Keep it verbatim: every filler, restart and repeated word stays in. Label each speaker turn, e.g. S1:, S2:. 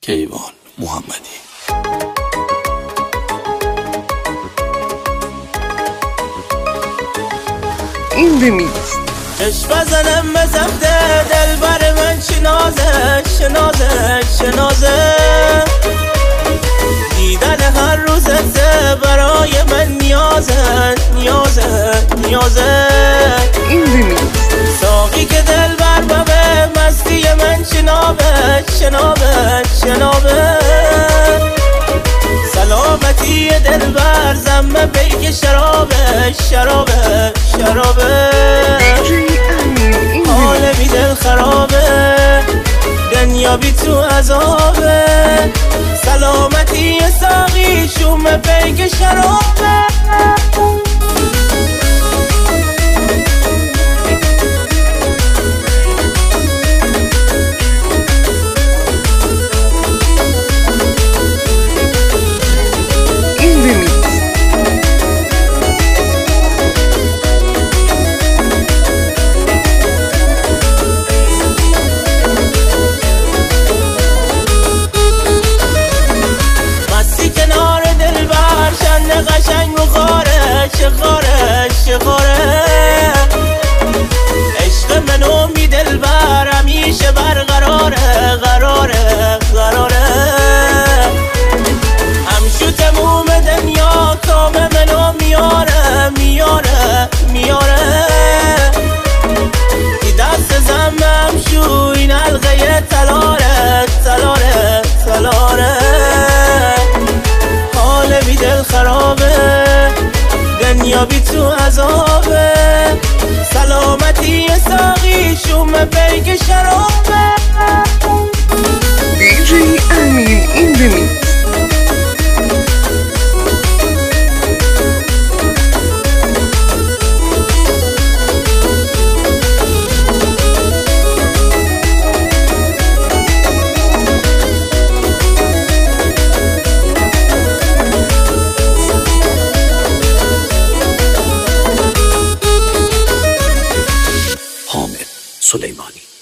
S1: کیوان محمدی.
S2: این بمیز
S3: چشم بزنم به زفته دل بر من شنازه شنازه شنازه دیدن هر روزت برای من نیازه نیازه نیازه
S2: این بمیز
S3: ساقی که دل بر ببه مستی من شنابه شنابه شنابه سلامتی دل بر زمه پیک شرابه شرابه شرابه حال بی دل خرابه دنیا بی تو عذابه سلامتی ساقی شوم پیک شرابه. قشنگ بخوره شخاره شخاره عشق منو می دل بر همیشه برقراره قراره قراره همشو تموم دنیا کام منو میاره میاره میاره ای دست زمم شو این حلقه تلاره تلاره تلاره حال بی دل خرابه دنیا بی تو عذابه سلامتی ساقی شوم پیک شرابه.
S2: دی جی امین این بمیز
S1: حامد سلیمانی.